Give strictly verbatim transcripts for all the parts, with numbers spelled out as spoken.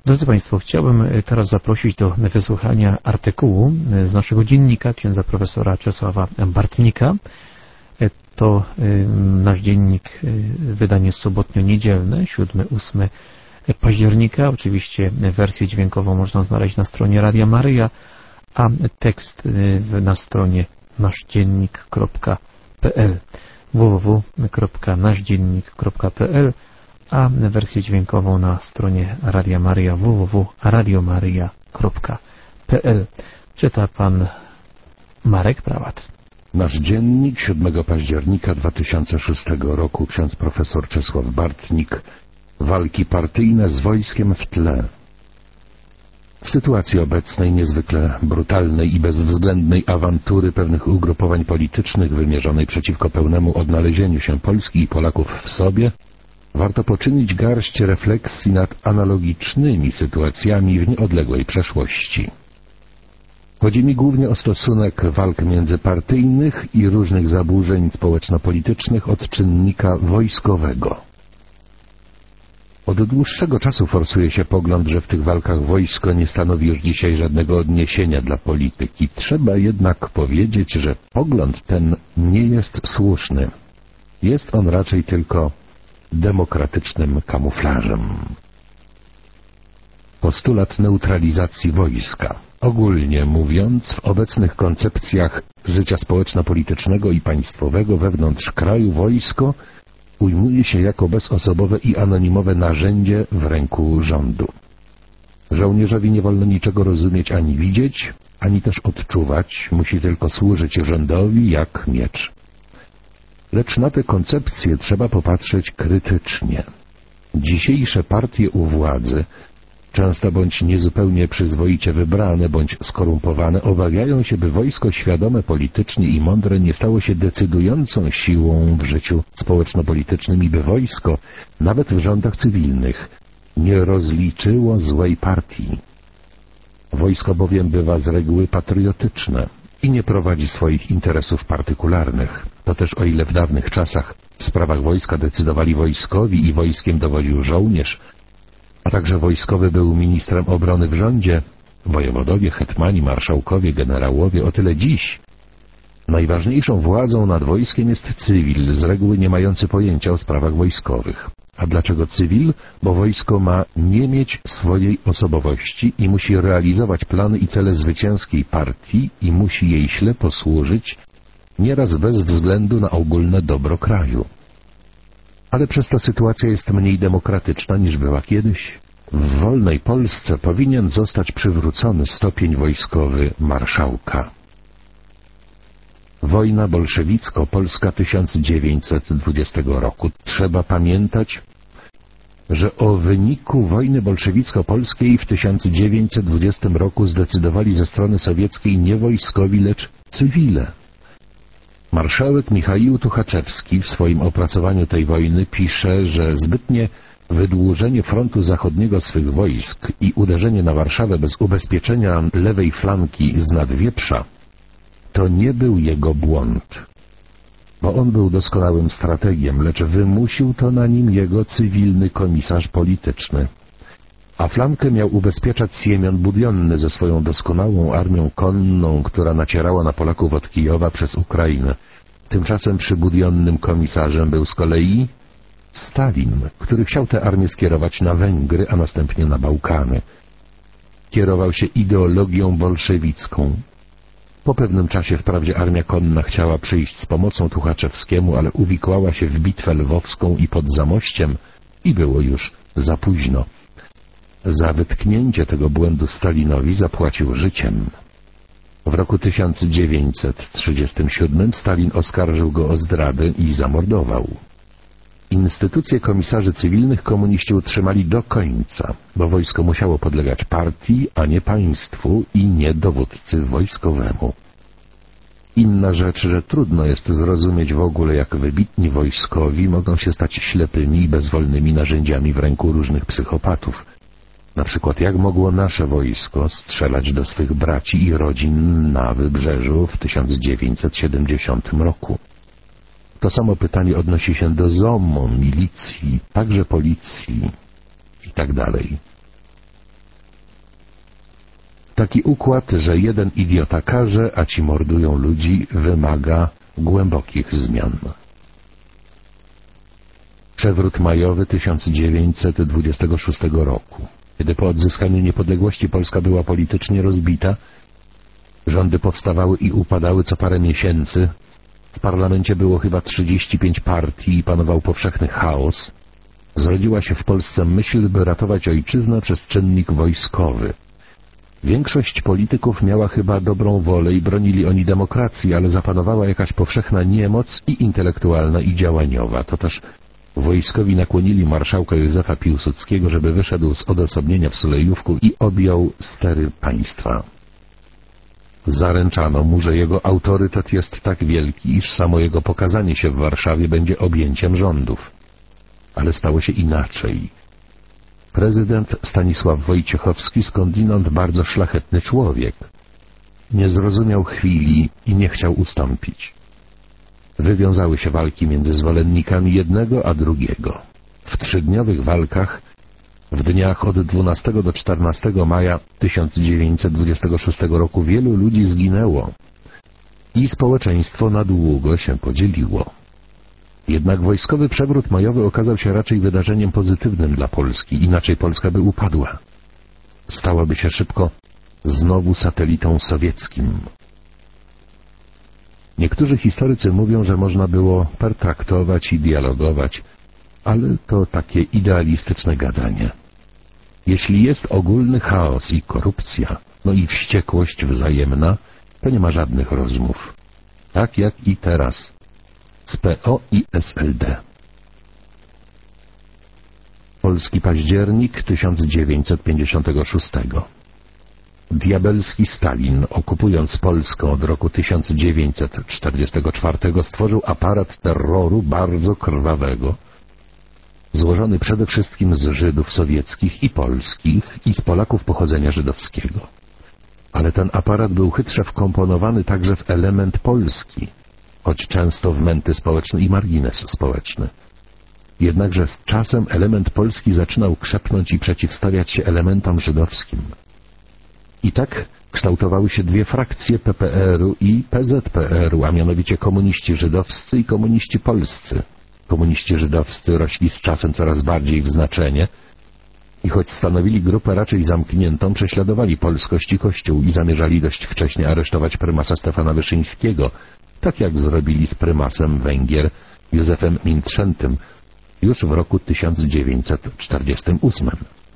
Drodzy Państwo, chciałbym teraz zaprosić do wysłuchania artykułu z naszego dziennika księdza profesora Czesława Bartnika. To nasz dziennik, wydanie sobotnio-niedzielne, siódmego do ósmego października. Oczywiście wersję dźwiękową można znaleźć na stronie Radia Maryja, a tekst na stronie naszdziennik kropka p l w w w kropka naszdziennik kropka p l, a wersję dźwiękową na stronie Radia Maryja w w w kropka radiomaryja kropka p l. Czyta pan Marek Prałat. Nasz dziennik siódmego października dwa tysiące szóstego roku. Ksiądz profesor Czesław Bartnik. Walki partyjne z wojskiem w tle. W sytuacji obecnej niezwykle brutalnej i bezwzględnej awantury pewnych ugrupowań politycznych wymierzonej przeciwko pełnemu odnalezieniu się Polski i Polaków w sobie, warto poczynić garść refleksji nad analogicznymi sytuacjami w nieodległej przeszłości. Chodzi mi głównie o stosunek walk międzypartyjnych i różnych zaburzeń społeczno-politycznych od czynnika wojskowego. Od dłuższego czasu forsuje się pogląd, że w tych walkach wojsko nie stanowi już dzisiaj żadnego odniesienia dla polityki. Trzeba jednak powiedzieć, że pogląd ten nie jest słuszny. Jest on raczej tylko demokratycznym kamuflażem. Postulat neutralizacji wojska. Ogólnie mówiąc, w obecnych koncepcjach życia społeczno-politycznego i państwowego wewnątrz kraju wojsko ujmuje się jako bezosobowe i anonimowe narzędzie w ręku rządu. Żołnierzowi nie wolno niczego rozumieć ani widzieć, ani też odczuwać, musi tylko służyć rządowi jak miecz. Lecz na tę koncepcję trzeba popatrzeć krytycznie. Dzisiejsze partie u władzy, często bądź niezupełnie przyzwoicie wybrane, bądź skorumpowane, obawiają się, by wojsko świadome politycznie i mądre nie stało się decydującą siłą w życiu społeczno-politycznym i by wojsko, nawet w rządach cywilnych, nie rozliczyło złej partii. Wojsko bowiem bywa z reguły patriotyczne i nie prowadzi swoich interesów partykularnych. To też o ile w dawnych czasach w sprawach wojska decydowali wojskowi i wojskiem dowodził żołnierz, a także wojskowy był ministrem obrony w rządzie, wojewodowie, hetmani, marszałkowie, generałowie, o tyle dziś najważniejszą władzą nad wojskiem jest cywil, z reguły nie mający pojęcia o sprawach wojskowych. A dlaczego cywil? Bo wojsko ma nie mieć swojej osobowości i musi realizować plany i cele zwycięskiej partii i musi jej ślepo służyć, nieraz bez względu na ogólne dobro kraju. Ale przez to sytuacja jest mniej demokratyczna niż była kiedyś. W wolnej Polsce powinien zostać przywrócony stopień wojskowy marszałka. Wojna bolszewicko-polska tysiąc dziewięćset dwudziestego roku. Trzeba pamiętać, że o wyniku wojny bolszewicko-polskiej w tysiąc dziewięćset dwudziestym roku zdecydowali ze strony sowieckiej nie wojskowi, lecz cywile. Marszałek Michaił Tuchaczewski w swoim opracowaniu tej wojny pisze, że zbytnie wydłużenie frontu zachodniego swych wojsk i uderzenie na Warszawę bez ubezpieczenia lewej flanki z Nadwieprza to nie był jego błąd, bo on był doskonałym strategiem, lecz wymusił to na nim jego cywilny komisarz polityczny. A flankę miał ubezpieczać Siemion Budionny ze swoją doskonałą armią konną, która nacierała na Polaków od Kijowa przez Ukrainę. Tymczasem przybudionnym komisarzem był z kolei Stalin, który chciał tę armię skierować na Węgry, a następnie na Bałkany. Kierował się ideologią bolszewicką. Po pewnym czasie wprawdzie armia konna chciała przyjść z pomocą Tuchaczewskiemu, ale uwikłała się w bitwę lwowską i pod Zamościem i było już za późno. Za wytknięcie tego błędu Stalinowi zapłacił życiem. W roku tysiąc dziewięćset trzydziestym siódmym Stalin oskarżył go o zdradę i zamordował. Instytucje komisarzy cywilnych komuniści utrzymali do końca, bo wojsko musiało podlegać partii, a nie państwu i nie dowódcy wojskowemu. Inna rzecz, że trudno jest zrozumieć w ogóle, jak wybitni wojskowi mogą się stać ślepymi i bezwolnymi narzędziami w ręku różnych psychopatów. Na przykład, jak mogło nasze wojsko strzelać do swych braci i rodzin na Wybrzeżu w tysiąc dziewięćset siedemdziesiątym roku? To samo pytanie odnosi się do ZOMO, milicji, także policji i tak dalej. Taki układ, że jeden idiota karze, a ci mordują ludzi, wymaga głębokich zmian. Przewrót majowy tysiąc dziewięćset dwudziestego szóstego roku. Kiedy po odzyskaniu niepodległości Polska była politycznie rozbita, rządy powstawały i upadały co parę miesięcy, w parlamencie było chyba trzydzieści pięć partii i panował powszechny chaos, zrodziła się w Polsce myśl, by ratować ojczyznę przez czynnik wojskowy. Większość polityków miała chyba dobrą wolę i bronili oni demokracji, ale zapanowała jakaś powszechna niemoc i intelektualna, i działaniowa. To też wojskowi nakłonili marszałka Józefa Piłsudskiego, żeby wyszedł z odosobnienia w Sulejówku i objął stery państwa. Zaręczano mu, że jego autorytet jest tak wielki, iż samo jego pokazanie się w Warszawie będzie objęciem rządów. Ale stało się inaczej. Prezydent Stanisław Wojciechowski, skądinąd bardzo szlachetny człowiek, nie zrozumiał chwili i nie chciał ustąpić. Wywiązały się walki między zwolennikami jednego a drugiego. W trzydniowych walkach w dniach od dwunastego do czternastego maja tysiąc dziewięćset dwudziestego szóstego roku wielu ludzi zginęło i społeczeństwo na długo się podzieliło. Jednak wojskowy przewrót majowy okazał się raczej wydarzeniem pozytywnym dla Polski, inaczej Polska by upadła. Stałaby się szybko znowu satelitą sowieckim. Niektórzy historycy mówią, że można było pertraktować i dialogować, ale to takie idealistyczne gadanie. Jeśli jest ogólny chaos i korupcja, no i wściekłość wzajemna, to nie ma żadnych rozmów. Tak jak i teraz z P O i S L D. Polski październik tysiąc dziewięćset pięćdziesiątego szóstego. Diabelski Stalin, okupując Polskę od roku tysiąc dziewięćset czterdziestego czwartego, stworzył aparat terroru bardzo krwawego, złożony przede wszystkim z Żydów sowieckich i polskich i z Polaków pochodzenia żydowskiego. Ale ten aparat był chytrze wkomponowany także w element polski, choć często w męty społeczne i margines społeczny. Jednakże z czasem element polski zaczynał krzepnąć i przeciwstawiać się elementom żydowskim. I tak kształtowały się dwie frakcje P P R u i P Z P R u, a mianowicie komuniści żydowscy i komuniści polscy. Komuniści żydowscy rośli z czasem coraz bardziej w znaczenie i choć stanowili grupę raczej zamkniętą, prześladowali polskość i Kościół i zamierzali dość wcześnie aresztować prymasa Stefana Wyszyńskiego, tak jak zrobili z prymasem Węgier Józefem Mintrzętym już w roku tysiąc dziewięćset czterdziestym ósmym.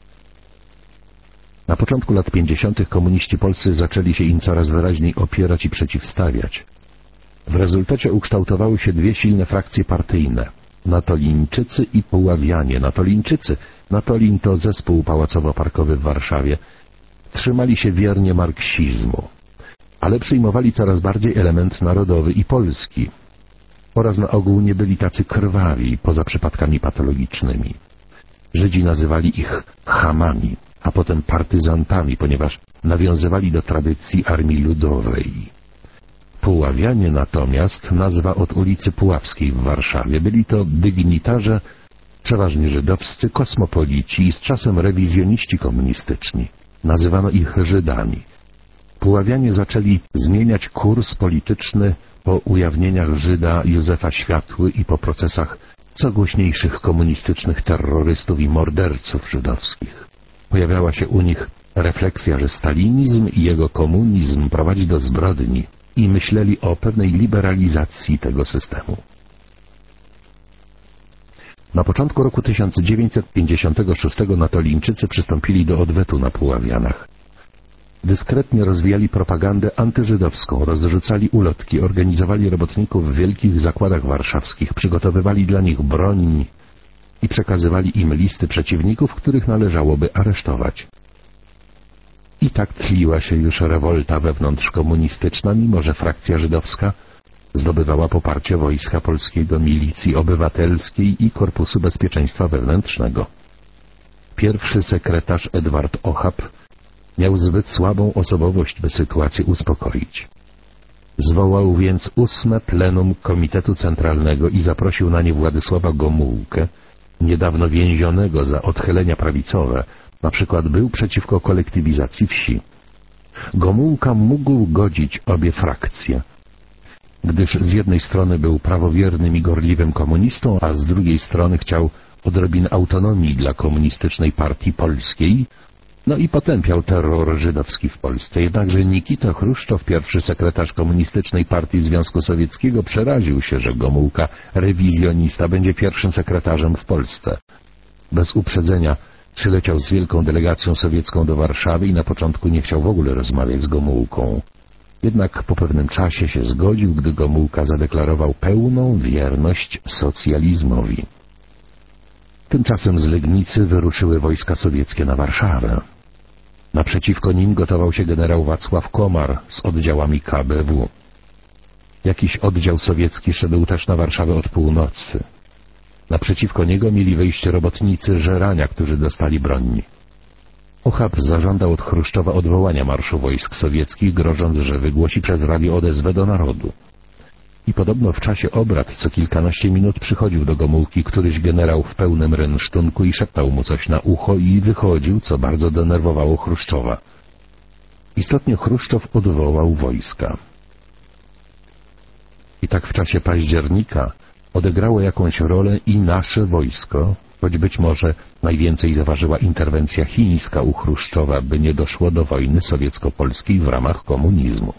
Na początku lat pięćdziesiątych komuniści polscy zaczęli się im coraz wyraźniej opierać i przeciwstawiać. W rezultacie ukształtowały się dwie silne frakcje partyjne – Natolińczycy i Puławianie. Natolińczycy, Natolin to zespół pałacowo-parkowy w Warszawie, trzymali się wiernie marksizmu, ale przyjmowali coraz bardziej element narodowy i polski oraz na ogół nie byli tacy krwawi, poza przypadkami patologicznymi. Żydzi nazywali ich chamami, a potem partyzantami, ponieważ nawiązywali do tradycji Armii Ludowej. Puławianie natomiast, nazwa od ulicy Puławskiej w Warszawie, byli to dygnitarze, przeważnie żydowscy, kosmopolici i z czasem rewizjoniści komunistyczni. Nazywano ich Żydami. Puławianie zaczęli zmieniać kurs polityczny po ujawnieniach Żyda Józefa Światły i po procesach co głośniejszych komunistycznych terrorystów i morderców żydowskich. Pojawiała się u nich refleksja, że stalinizm i jego komunizm prowadzi do zbrodni i myśleli o pewnej liberalizacji tego systemu. Na początku roku tysiąc dziewięćset pięćdziesiątego szóstego Natolińczycy przystąpili do odwetu na Puławianach. Dyskretnie rozwijali propagandę antyżydowską, rozrzucali ulotki, organizowali robotników w wielkich zakładach warszawskich, przygotowywali dla nich broń i przekazywali im listy przeciwników, których należałoby aresztować. I tak tliła się już rewolta wewnątrzkomunistyczna, mimo że frakcja żydowska zdobywała poparcie Wojska Polskiego, Milicji Obywatelskiej i Korpusu Bezpieczeństwa Wewnętrznego. Pierwszy sekretarz Edward Ochab miał zbyt słabą osobowość, by sytuację uspokoić. Zwołał więc ósme plenum Komitetu Centralnego i zaprosił na nie Władysława Gomułkę, niedawno więzionego za odchylenia prawicowe, na przykład był przeciwko kolektywizacji wsi. Gomułka mógł godzić obie frakcje, gdyż z jednej strony był prawowiernym i gorliwym komunistą, a z drugiej strony chciał odrobiny autonomii dla komunistycznej partii polskiej, no i potępiał terror żydowski w Polsce. Jednakże Nikita Chruszczow, pierwszy sekretarz komunistycznej partii Związku Sowieckiego, przeraził się, że Gomułka, rewizjonista, będzie pierwszym sekretarzem w Polsce. Bez uprzedzenia przyleciał z wielką delegacją sowiecką do Warszawy i na początku nie chciał w ogóle rozmawiać z Gomułką. Jednak po pewnym czasie się zgodził, gdy Gomułka zadeklarował pełną wierność socjalizmowi. Tymczasem z Legnicy wyruszyły wojska sowieckie na Warszawę. Naprzeciwko nim gotował się generał Wacław Komar z oddziałami K B W. Jakiś oddział sowiecki szedł też na Warszawę od północy. Naprzeciwko niego mieli wejść robotnicy Żerania, którzy dostali broń. Ochab zażądał od Chruszczowa odwołania marszu wojsk sowieckich, grożąc, że wygłosi przez radio odezwę do narodu. I podobno w czasie obrad co kilkanaście minut przychodził do Gomułki któryś generał w pełnym rynsztunku i szeptał mu coś na ucho i wychodził, co bardzo denerwowało Chruszczowa. Istotnie Chruszczow odwołał wojska. I tak w czasie października odegrało jakąś rolę i nasze wojsko, choć być może najwięcej zaważyła interwencja chińska u Chruszczowa, by nie doszło do wojny sowiecko-polskiej w ramach komunizmu.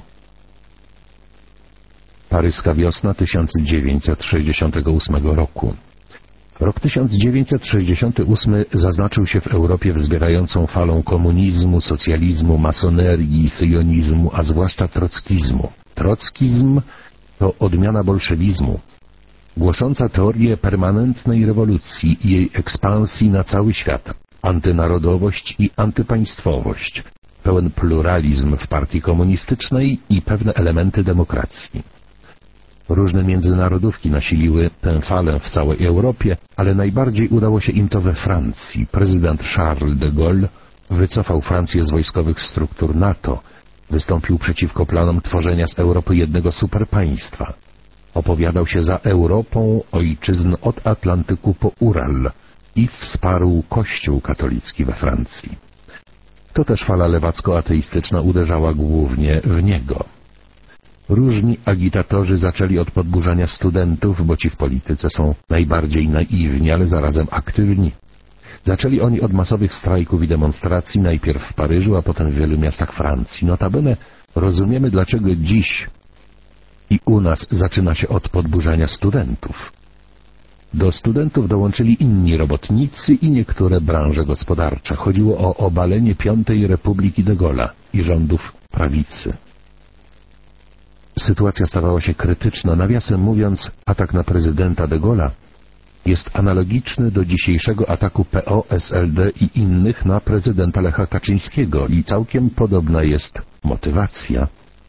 Paryska wiosna tysiąc dziewięćset sześćdziesiątego ósmego roku. Rok tysiąc dziewięćset sześćdziesiąty ósmy zaznaczył się w Europie wzbierającą falą komunizmu, socjalizmu, masonerii, syjonizmu, a zwłaszcza trockizmu. Trockizm to odmiana bolszewizmu, głosząca teorię permanentnej rewolucji i jej ekspansji na cały świat, antynarodowość i antypaństwowość, pełen pluralizm w partii komunistycznej i pewne elementy demokracji. Różne międzynarodówki nasiliły tę falę w całej Europie, ale najbardziej udało się im to we Francji. Prezydent Charles de Gaulle wycofał Francję z wojskowych struktur NATO, wystąpił przeciwko planom tworzenia z Europy jednego superpaństwa. Opowiadał się za Europą ojczyzn od Atlantyku po Ural i wsparł Kościół katolicki we Francji. To też fala lewacko-ateistyczna uderzała głównie w niego. Różni agitatorzy zaczęli od podburzania studentów, bo ci w polityce są najbardziej naiwni, ale zarazem aktywni. Zaczęli oni od masowych strajków i demonstracji, najpierw w Paryżu, a potem w wielu miastach Francji. Notabene rozumiemy, dlaczego dziś i u nas zaczyna się od podburzania studentów. Do studentów dołączyli inni robotnicy i niektóre branże gospodarcze. Chodziło o obalenie Piątej Republiki de Gaulle'a i rządów prawicy. Sytuacja stawała się krytyczna. Nawiasem mówiąc, atak na prezydenta de Gaulle'a jest analogiczny do dzisiejszego ataku P O, S L D i innych na prezydenta Lecha Kaczyńskiego i całkiem podobna jest motywacja.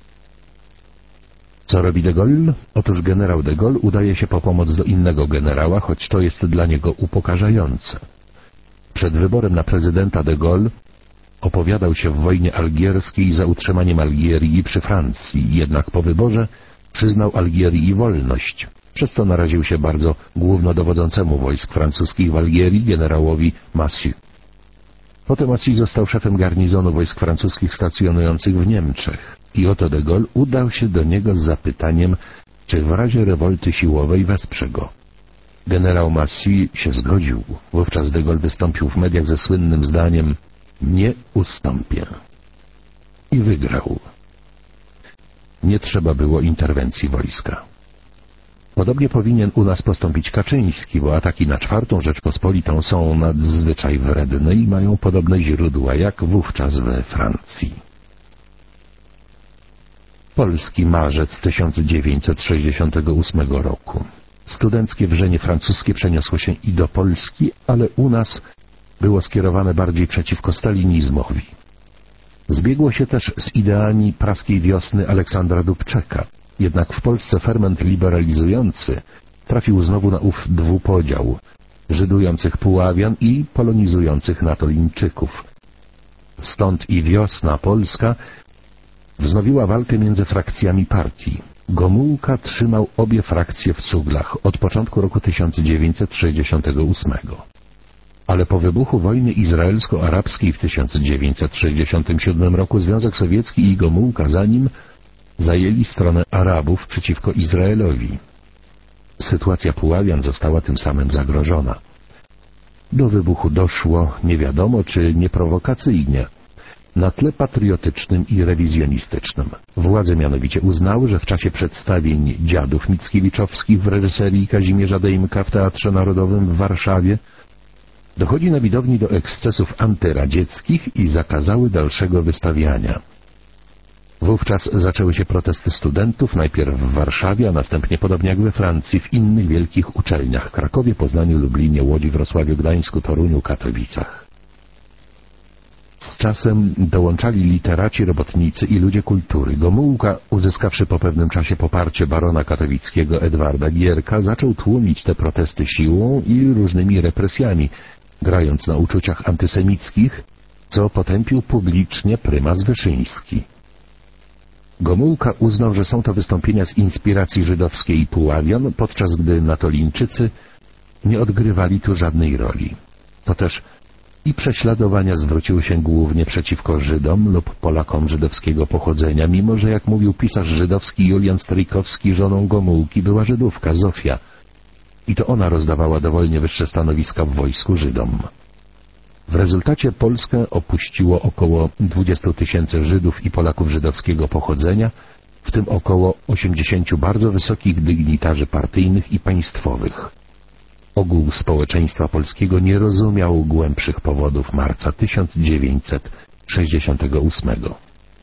Co robi de Gaulle? Otóż generał de Gaulle udaje się po pomoc do innego generała, choć to jest dla niego upokarzające. Przed wyborem na prezydenta de Gaulle opowiadał się w wojnie algierskiej za utrzymaniem Algierii przy Francji, jednak po wyborze przyznał Algierii wolność, przez co naraził się bardzo głównodowodzącemu wojsk francuskich w Algierii, generałowi Massieu. Potem Massieu został szefem garnizonu wojsk francuskich stacjonujących w Niemczech i oto de Gaulle udał się do niego z zapytaniem, czy w razie rewolty siłowej wesprze go. Generał Massieu się zgodził. Wówczas de Gaulle wystąpił w mediach ze słynnym zdaniem: nie ustąpię. I wygrał. Nie trzeba było interwencji wojska. Podobnie powinien u nas postąpić Kaczyński, bo ataki na czwartą Rzeczpospolitą są nadzwyczaj wredne i mają podobne źródła jak wówczas we Francji. Polski marzec tysiąc dziewięćset sześćdziesiątego ósmego roku. Studenckie wrzenie francuskie przeniosło się i do Polski, ale u nas było skierowane bardziej przeciwko stalinizmowi. Zbiegło się też z ideami praskiej wiosny Aleksandra Dubczeka. Jednak w Polsce ferment liberalizujący trafił znowu na ów dwupodział żydujących Puławian i polonizujących Natolińczyków. Stąd i wiosna polska wznowiła walkę między frakcjami partii. Gomułka trzymał obie frakcje w cuglach od początku roku tysiąc dziewięćset sześćdziesiątego ósmego. Ale po wybuchu wojny izraelsko-arabskiej w tysiąc dziewięćset sześćdziesiątym siódmym roku Związek Sowiecki i Gomułka za nim zajęli stronę Arabów przeciwko Izraelowi. Sytuacja Puławian została tym samym zagrożona. Do wybuchu doszło, nie wiadomo czy nieprowokacyjnie, na tle patriotycznym i rewizjonistycznym. Władze mianowicie uznały, że w czasie przedstawień Dziadów Mickiewiczowskich w reżyserii Kazimierza Dejmka w Teatrze Narodowym w Warszawie dochodzi na widowni do ekscesów antyradzieckich i zakazały dalszego wystawiania. Wówczas zaczęły się protesty studentów, najpierw w Warszawie, a następnie, podobnie jak we Francji, w innych wielkich uczelniach: Krakowie, Poznaniu, Lublinie, Łodzi, Wrocławiu, Gdańsku, Toruniu, Katowicach. Z czasem dołączali literaci, robotnicy i ludzie kultury. Gomułka, uzyskawszy po pewnym czasie poparcie barona katowickiego Edwarda Gierka, zaczął tłumić te protesty siłą i różnymi represjami, grając na uczuciach antysemickich, co potępił publicznie prymas Wyszyński. Gomułka uznał, że są to wystąpienia z inspiracji żydowskiej i Puławian, podczas gdy Natolińczycy nie odgrywali tu żadnej roli. To też i prześladowania zwróciły się głównie przeciwko Żydom lub Polakom żydowskiego pochodzenia, mimo że, jak mówił pisarz żydowski Julian Stryjkowski, żoną Gomułki była Żydówka Zofia i to ona rozdawała dowolnie wyższe stanowiska w wojsku Żydom. W rezultacie Polskę opuściło około dwudziestu tysięcy Żydów i Polaków żydowskiego pochodzenia, w tym około osiemdziesięciu bardzo wysokich dygnitarzy partyjnych i państwowych. Ogół społeczeństwa polskiego nie rozumiał głębszych powodów marca tysiąc dziewięćset sześćdziesiątego ósmego.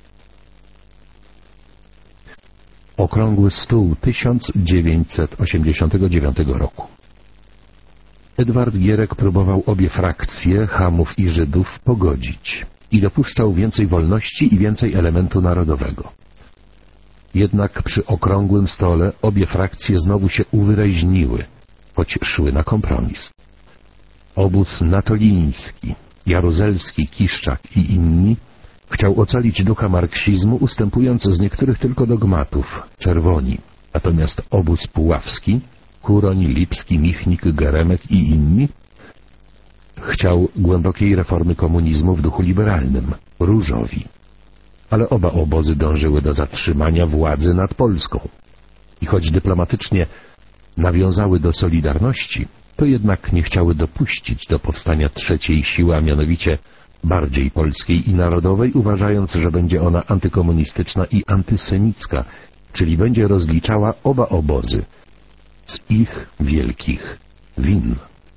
Okrągły stół tysiąc dziewięćset osiemdziesiątego dziewiątego roku. Edward Gierek próbował obie frakcje, Chamów i Żydów, pogodzić i dopuszczał więcej wolności i więcej elementu narodowego. Jednak przy okrągłym stole obie frakcje znowu się uwyraźniły, choć szły na kompromis. Obóz natoliński, jaruzelski, Kiszczak i inni chciał ocalić ducha marksizmu, ustępując z niektórych tylko dogmatów, czerwoni, natomiast obóz puławski, Kuroń, Lipski, Michnik, Geremek i inni chciał głębokiej reformy komunizmu w duchu liberalnym, różowi. Ale oba obozy dążyły do zatrzymania władzy nad Polską. I choć dyplomatycznie nawiązały do Solidarności, to jednak nie chciały dopuścić do powstania trzeciej siły, a mianowicie bardziej polskiej i narodowej, uważając, że będzie ona antykomunistyczna i antysemicka, czyli będzie rozliczała oba obozy z ich wielkich win.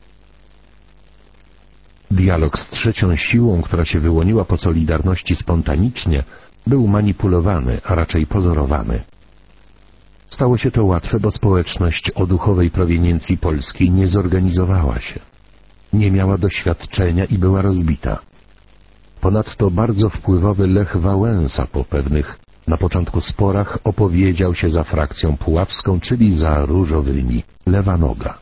Dialog z trzecią siłą, która się wyłoniła po Solidarności spontanicznie, był manipulowany, a raczej pozorowany. Stało się to łatwe, bo społeczność o duchowej proweniencji polskiej nie zorganizowała się. Nie miała doświadczenia i była rozbita. Ponadto bardzo wpływowy Lech Wałęsa po pewnych na początku sporach opowiedział się za frakcją puławską, czyli za różowymi, lewa noga.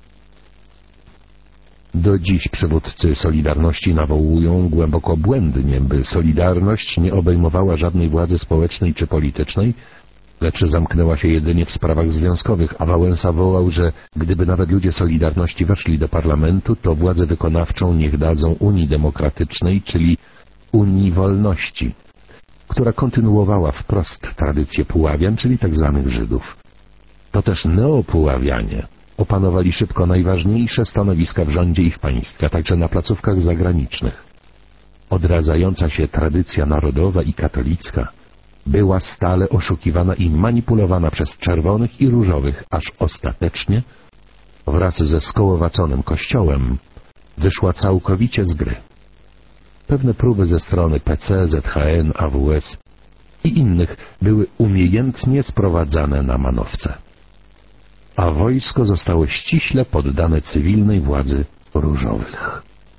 Do dziś przywódcy Solidarności nawołują głęboko błędnie, by Solidarność nie obejmowała żadnej władzy społecznej czy politycznej, lecz zamknęła się jedynie w sprawach związkowych, a Wałęsa wołał, że gdyby nawet ludzie Solidarności weszli do parlamentu, to władzę wykonawczą niech dadzą Unii Demokratycznej, czyli Unii Wolności, która kontynuowała wprost tradycję Puławian, czyli tzw. Żydów. To też neopuławianie opanowali szybko najważniejsze stanowiska w rządzie i w państwie, a także na placówkach zagranicznych. Odradzająca się tradycja narodowa i katolicka była stale oszukiwana i manipulowana przez czerwonych i różowych, aż ostatecznie, wraz ze skołowaconym kościołem, wyszła całkowicie z gry. Pewne próby ze strony P C, Z H N, A W S i innych były umiejętnie sprowadzane na manowce, a wojsko zostało ściśle poddane cywilnej władzy różowych.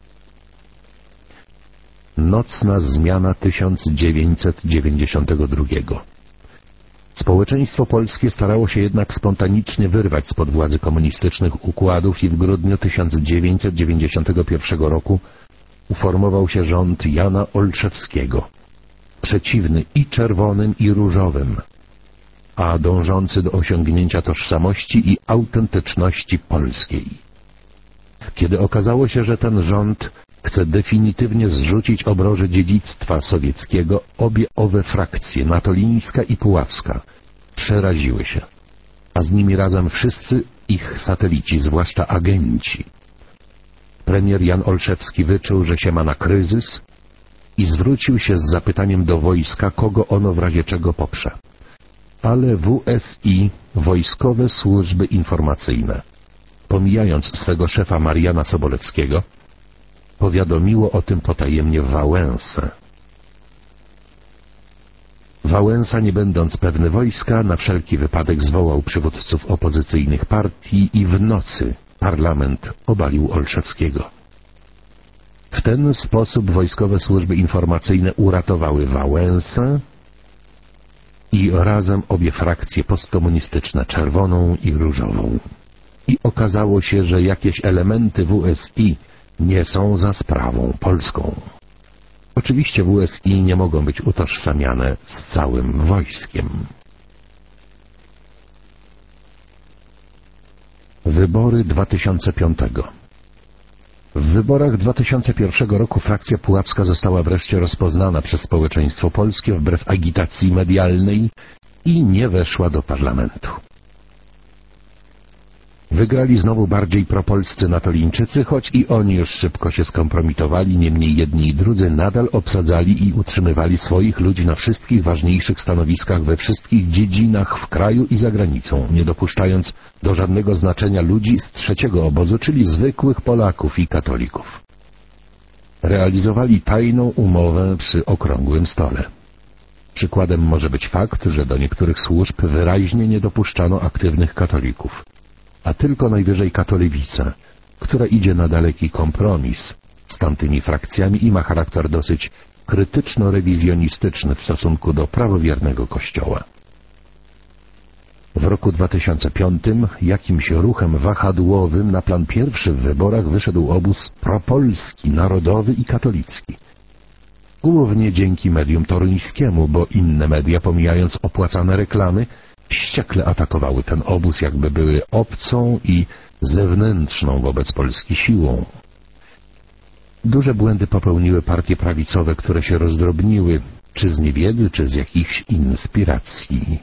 Nocna zmiana tysiąc dziewięćset dziewięćdziesiątego drugiego. Społeczeństwo polskie starało się jednak spontanicznie wyrwać spod władzy komunistycznych układów i w grudniu tysiąc dziewięćset dziewięćdziesiątego pierwszego roku uformował się rząd Jana Olszewskiego, przeciwny i czerwonym, i różowym, a dążący do osiągnięcia tożsamości i autentyczności polskiej. Kiedy okazało się, że ten rząd chce definitywnie zrzucić obroże dziedzictwa sowieckiego, obie owe frakcje, natolińska i puławska, przeraziły się, a z nimi razem wszyscy ich satelici, zwłaszcza agenci. Premier Jan Olszewski wyczuł, że się ma na kryzys i zwrócił się z zapytaniem do wojska, kogo ono w razie czego poprze. Ale W S I, wojskowe służby informacyjne, pomijając swego szefa Mariana Sobolewskiego, powiadomiło o tym potajemnie Wałęsę. Wałęsa, nie będąc pewny wojska, na wszelki wypadek zwołał przywódców opozycyjnych partii i w nocy parlament obalił Olszewskiego. W ten sposób wojskowe służby informacyjne uratowały Wałęsę i razem obie frakcje postkomunistyczne, czerwoną i różową. I okazało się, że jakieś elementy W S I nie są za sprawą polską. Oczywiście W S I nie mogą być utożsamiane z całym wojskiem. Wybory dwa tysiące piątego. W wyborach dwa tysiące pierwszego roku frakcja puławska została wreszcie rozpoznana przez społeczeństwo polskie wbrew agitacji medialnej i nie weszła do parlamentu. Wygrali znowu bardziej propolscy natolińczycy, choć i oni już szybko się skompromitowali, niemniej jedni i drudzy nadal obsadzali i utrzymywali swoich ludzi na wszystkich ważniejszych stanowiskach we wszystkich dziedzinach w kraju i za granicą, nie dopuszczając do żadnego znaczenia ludzi z trzeciego obozu, czyli zwykłych Polaków i katolików. Realizowali tajną umowę przy okrągłym stole. Przykładem może być fakt, że do niektórych służb wyraźnie nie dopuszczano aktywnych katolików, a tylko najwyżej katoliwica, która idzie na daleki kompromis z tamtymi frakcjami i ma charakter dosyć krytyczno-rewizjonistyczny w stosunku do prawowiernego Kościoła. W roku dwa tysiące piątym jakimś ruchem wahadłowym na plan pierwszy w wyborach wyszedł obóz propolski, narodowy i katolicki. Głównie dzięki medium toruńskiemu, bo inne media, pomijając opłacane reklamy, wściekle atakowały ten obóz, jakby były obcą i zewnętrzną wobec Polski siłą. Duże błędy popełniły partie prawicowe, które się rozdrobniły, czy z niewiedzy, czy z jakichś inspiracji.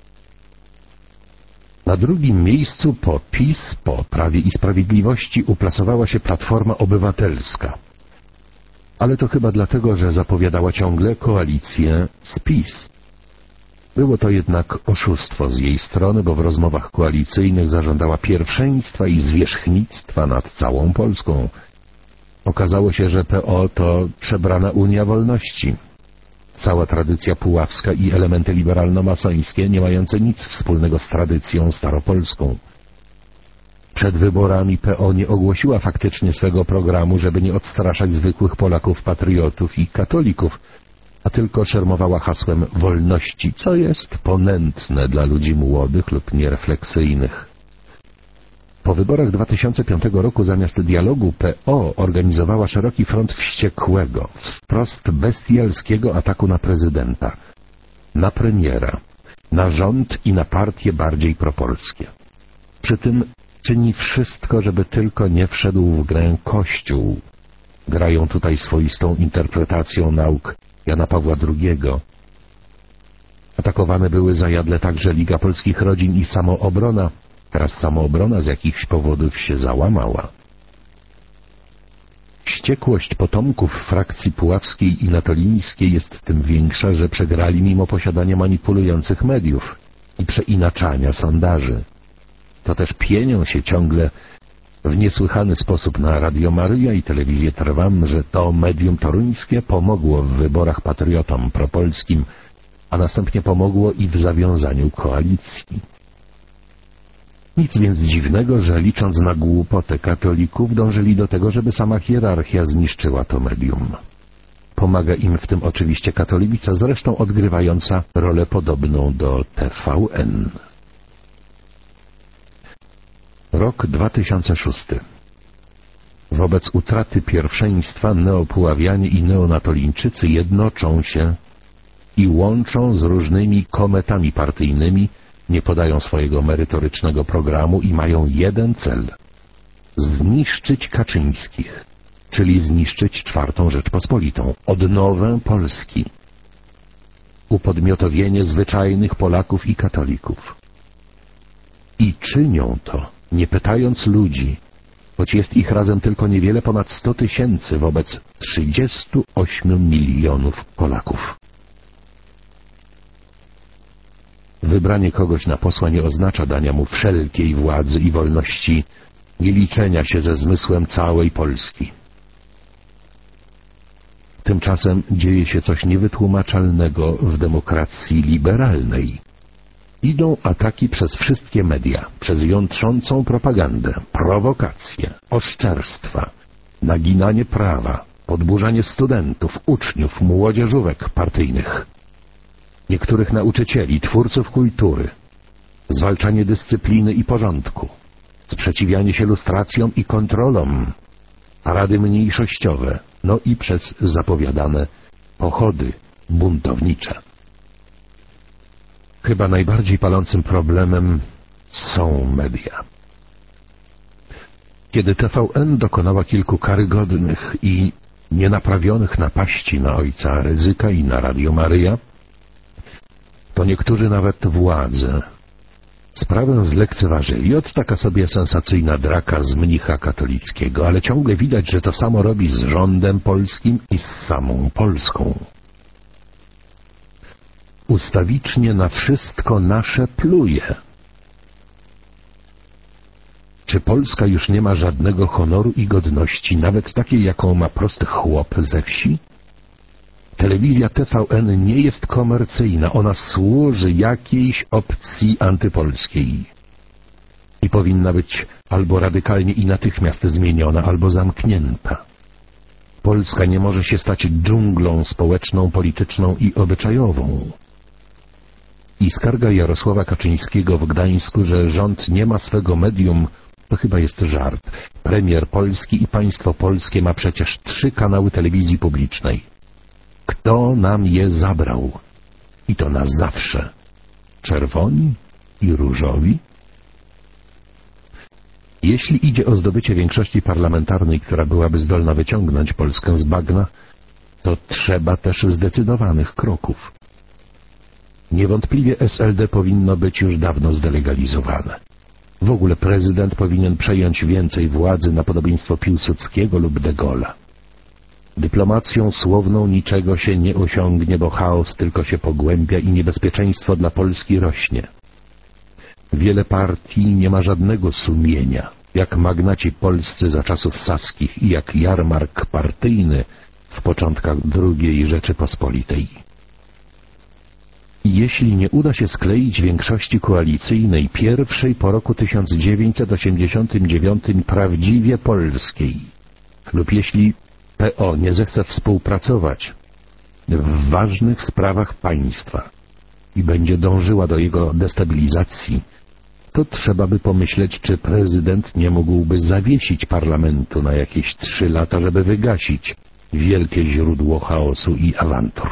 Na drugim miejscu po PiS, po Prawie i Sprawiedliwości, uplasowała się Platforma Obywatelska. Ale to chyba dlatego, że zapowiadała ciągle koalicję z PiS. Było to jednak oszustwo z jej strony, bo w rozmowach koalicyjnych zażądała pierwszeństwa i zwierzchnictwa nad całą Polską. Okazało się, że P O to przebrana Unia Wolności. Cała tradycja puławska i elementy liberalno-masońskie, nie mające nic wspólnego z tradycją staropolską. Przed wyborami P O nie ogłosiła faktycznie swego programu, żeby nie odstraszać zwykłych Polaków, patriotów i katolików, a tylko szermowała hasłem wolności, co jest ponętne dla ludzi młodych lub nierefleksyjnych. Po wyborach dwa tysiące piątego roku zamiast dialogu P O organizowała szeroki front wściekłego, wprost bestialskiego ataku na prezydenta, na premiera, na rząd i na partie bardziej propolskie. Przy tym czyni wszystko, żeby tylko nie wszedł w grę Kościół. Grają tutaj swoistą interpretacją nauk Jana Pawła drugiego. Atakowane były zajadle także Liga Polskich Rodzin i Samoobrona. Teraz Samoobrona z jakichś powodów się załamała. Wściekłość potomków frakcji puławskiej i natolińskiej jest tym większa, że przegrali mimo posiadania manipulujących mediów i przeinaczania sondaży. To też pienią się ciągle w niesłychany sposób na Radio Maryja i telewizję Trwam, że to medium toruńskie pomogło w wyborach patriotom propolskim, a następnie pomogło i w zawiązaniu koalicji. Nic więc dziwnego, że licząc na głupotę katolików dążyli do tego, żeby sama hierarchia zniszczyła to medium. Pomaga im w tym oczywiście katoliwica, zresztą odgrywająca rolę podobną do T V N. Rok dwa tysiące szósty. Wobec utraty pierwszeństwa neopuławianie i neonatolińczycy jednoczą się i łączą z różnymi kometami partyjnymi, nie podają swojego merytorycznego programu i mają jeden cel zniszczyć Kaczyńskich, czyli zniszczyć czwartą Rzeczpospolitą, odnowę Polski, upodmiotowienie zwyczajnych Polaków i katolików. I czynią to, nie pytając ludzi, choć jest ich razem tylko niewiele ponad sto tysięcy wobec trzydziestu ośmiu milionów Polaków. Wybranie kogoś na posła nie oznacza dania mu wszelkiej władzy i wolności, nie liczenia się ze zmysłem całej Polski. Tymczasem dzieje się coś niewytłumaczalnego w demokracji liberalnej. Idą ataki przez wszystkie media, przez jątrzącą propagandę, prowokacje, oszczerstwa, naginanie prawa, podburzanie studentów, uczniów, młodzieżówek partyjnych, niektórych nauczycieli, twórców kultury, zwalczanie dyscypliny i porządku, sprzeciwianie się lustracjom i kontrolom, parady mniejszościowe, no i przez zapowiadane pochody buntownicze. Chyba najbardziej palącym problemem są media. Kiedy T V N dokonała kilku karygodnych i nienaprawionych napaści na ojca Rydzyka i na Radio Maryja, to niektórzy nawet władze sprawę zlekceważyli. Ot taka sobie sensacyjna draka z mnicha katolickiego, ale ciągle widać, że to samo robi z rządem polskim i z samą Polską. Ustawicznie na wszystko nasze pluje. Czy Polska już nie ma żadnego honoru i godności, nawet takiej, jaką ma prosty chłop ze wsi? Telewizja T V N nie jest komercyjna, ona służy jakiejś opcji antypolskiej. I powinna być albo radykalnie i natychmiast zmieniona, albo zamknięta. Polska nie może się stać dżunglą społeczną, polityczną i obyczajową. I skarga Jarosława Kaczyńskiego w Gdańsku, że rząd nie ma swego medium, to chyba jest żart. Premier Polski i państwo polskie ma przecież trzy kanały telewizji publicznej. Kto nam je zabrał? I to na zawsze. Czerwoni i różowi? Jeśli idzie o zdobycie większości parlamentarnej, która byłaby zdolna wyciągnąć Polskę z bagna, to trzeba też zdecydowanych kroków. Niewątpliwie S L D powinno być już dawno zdelegalizowane. W ogóle prezydent powinien przejąć więcej władzy na podobieństwo Piłsudskiego lub de Gaulle'a. Dyplomacją słowną niczego się nie osiągnie, bo chaos tylko się pogłębia i niebezpieczeństwo dla Polski rośnie. Wiele partii nie ma żadnego sumienia, jak magnaci polscy za czasów saskich i jak jarmark partyjny w początkach drugiej Rzeczypospolitej. I jeśli nie uda się skleić większości koalicyjnej, pierwszej po roku tysiąc dziewięćset osiemdziesiątym dziewiątym prawdziwie polskiej, lub jeśli P O nie zechce współpracować w ważnych sprawach państwa i będzie dążyła do jego destabilizacji, to trzeba by pomyśleć, czy prezydent nie mógłby zawiesić parlamentu na jakieś trzy lata, żeby wygasić wielkie źródło chaosu i awantur.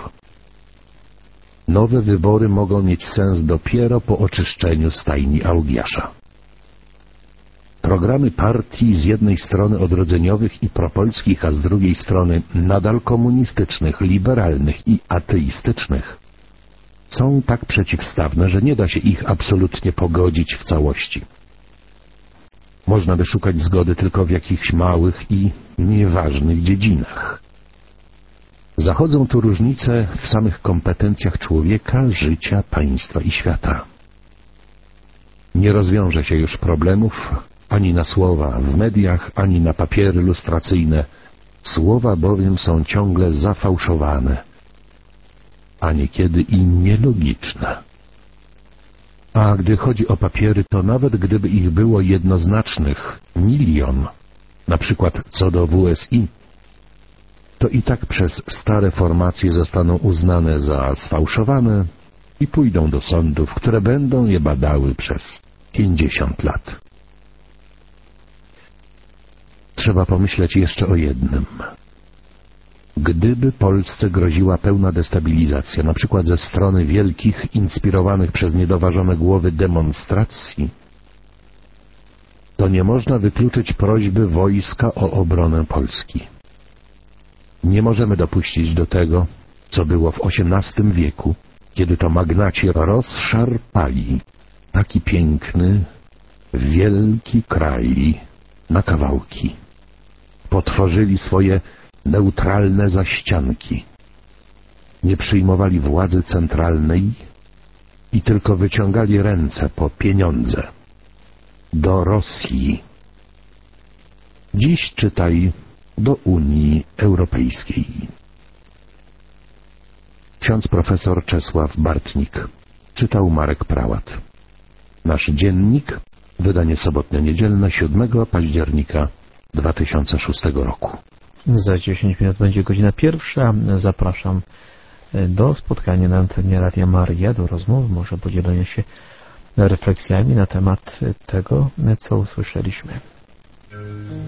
Nowe wybory mogą mieć sens dopiero po oczyszczeniu stajni Augiasza. Programy partii z jednej strony odrodzeniowych i propolskich, a z drugiej strony nadal komunistycznych, liberalnych i ateistycznych są tak przeciwstawne, że nie da się ich absolutnie pogodzić w całości. Można by szukać zgody tylko w jakichś małych i nieważnych dziedzinach. Zachodzą tu różnice w samych kompetencjach człowieka, życia, państwa i świata. Nie rozwiąże się już problemów ani na słowa w mediach, ani na papiery lustracyjne. Słowa bowiem są ciągle zafałszowane, a niekiedy i nielogiczne. A gdy chodzi o papiery, to nawet gdyby ich było jednoznacznych milion, na przykład co do W S I, to i tak przez stare formacje zostaną uznane za sfałszowane i pójdą do sądów, które będą je badały przez pięćdziesiąt lat. Trzeba pomyśleć jeszcze o jednym. Gdyby Polsce groziła pełna destabilizacja, na przykład ze strony wielkich, inspirowanych przez niedoważone głowy demonstracji, to nie można wykluczyć prośby wojska o obronę Polski. Nie możemy dopuścić do tego, co było w osiemnastym wieku, kiedy to magnaci rozszarpali taki piękny, wielki kraj na kawałki. Potworzyli swoje neutralne zaścianki. Nie przyjmowali władzy centralnej i tylko wyciągali ręce po pieniądze. Do Rosji. Dziś czytaj do Unii Europejskiej. Ksiądz profesor Czesław Bartnik. Czytał Marek Prałat. Nasz dziennik, wydanie sobotnio-niedzielne siódmego października dwa tysiące szóstego roku. Za dziesięć minut będzie godzina pierwsza. Zapraszam do spotkania na antenie Radia Maria, do rozmów, może podzielenia się refleksjami na temat tego, co usłyszeliśmy.